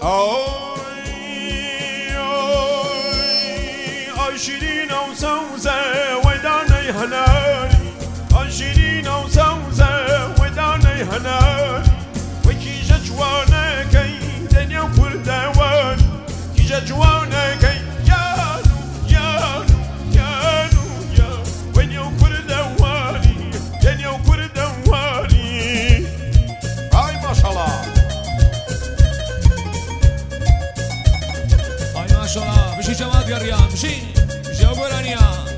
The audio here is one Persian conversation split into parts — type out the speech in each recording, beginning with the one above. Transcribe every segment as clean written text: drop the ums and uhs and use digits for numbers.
شيرين وسوزة وداني هناني شيرين وسوزة وداني هناني وكي جوانا كي دنيا وكل دواني كي جوانا كي يانو يانو يانو يانو ودنيا وكل دواني دنيا وكل دواني هاي ما شاء الله هاي ما شاء الله مشي جواد يا ريان مشي جاوبرانيا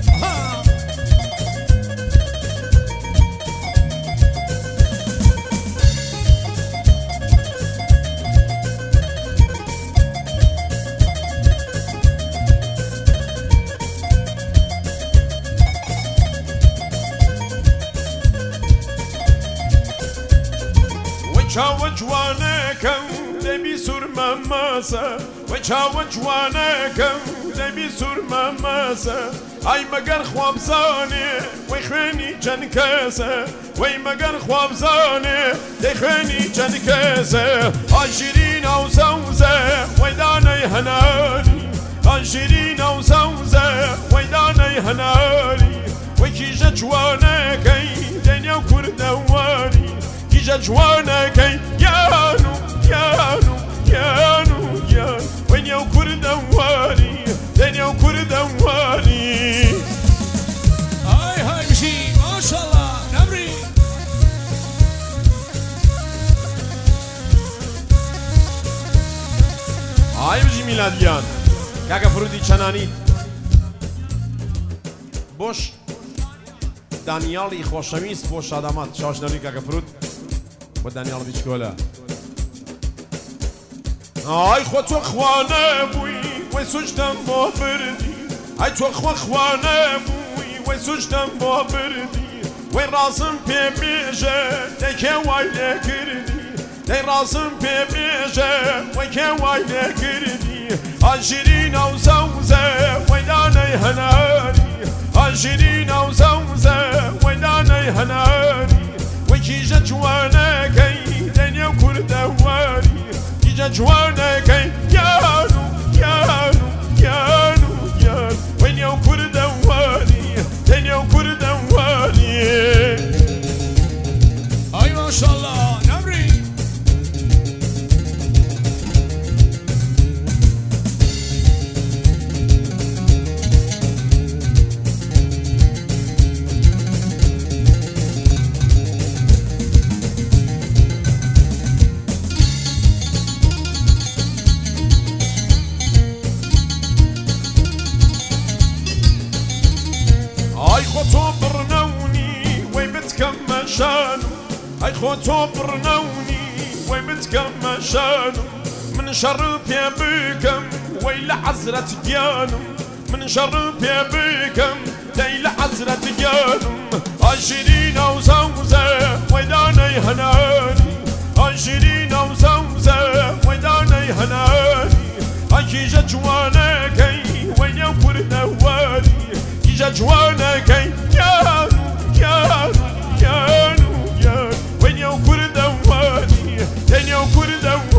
وجوانكم دبي سور ماماسا وجوانكم دبي سور ماماسا اي مگر خواب زانه وی خوینی چند کسه وی مگر خواب زانه دی خوینی چند کسه شیرین او سوزه وی دانه هنانی شیرین او سوزه وی دانه هنانی وی کی جوانکی دنیا کردوانی کی جوانکی یانو یانو یانو یانو ونیا کردوانی دنیا کردوانی هاي هاي مشي ما شاء الله نمري هاي بجي میلادیان کاکا فرودی چنانی بوش دانیالی خوشویست بوش آدمات شاشنالی کاکا فرود و دانیال بیچکولا ای خود تو خوانه بوی و سجدم با بردی ای تو خوانه بوی و سجدم با بردی و رازم پی بیجه دکه وای نکردی دی رازم پی بیجه و که وای نکردی شیرین او سوزه و دانه هنانی شیرین او سوزه و دانه هنانی و کی جوانه کی دنیا کردوانی جوانكي يانو يانو يانو يانو وين يو كردواني وين يو كردواني هاي ما شاء الله نمري خطو برنوني وي بتكمل شانو اي خطو برنوني وي بتكمل شانو من شر بيكم وي لعزرة جانو من شر بيكم دي لعزرة جانو شيرين وسوزة ويداني هناني شيرين وسوزة ويداني هناني كي جوانكي وين ينفر نواني جوانكي يانو يانو يانو يانو وين يو كردواني وين يو كردواني